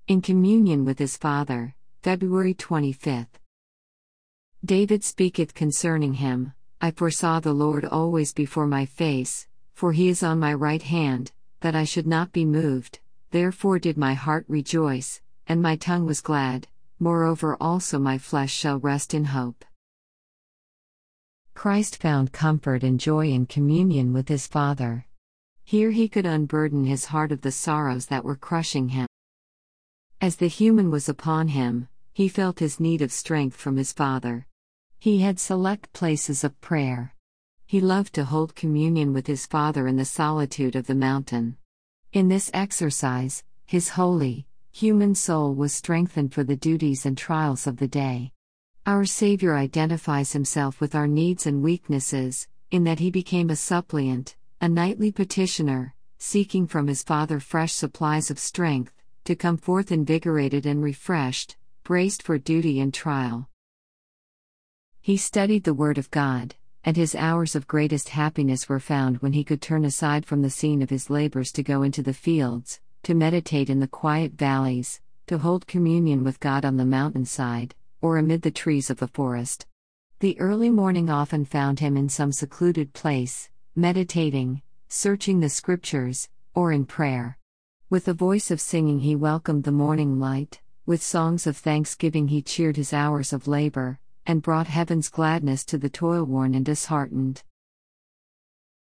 In communion with his Father, February 25. David speaketh concerning him, I foresaw the Lord always before my face, for he is on my right hand, that I should not be moved. Therefore did my heart rejoice, and my tongue was glad, moreover also my flesh shall rest in hope. Christ found comfort and joy in communion with his Father. Here he could unburden his heart of the sorrows that were crushing him. As the human was upon him, he felt his need of strength from his Father. He had select places of prayer. He loved to hold communion with his Father in the solitude of the mountain. In this exercise, his holy, human soul was strengthened for the duties and trials of the day. Our Savior identifies himself with our needs and weaknesses, in that he became a suppliant, a nightly petitioner, seeking from his Father fresh supplies of strength, to come forth invigorated and refreshed, braced for duty and trial. He studied the Word of God, and his hours of greatest happiness were found when he could turn aside from the scene of his labors to go into the fields, to meditate in the quiet valleys, to hold communion with God on the mountainside, or amid the trees of the forest. The early morning often found him in some secluded place, meditating, searching the Scriptures, or in prayer. With a voice of singing he welcomed the morning light, with songs of thanksgiving he cheered his hours of labor, and brought heaven's gladness to the toil-worn and disheartened.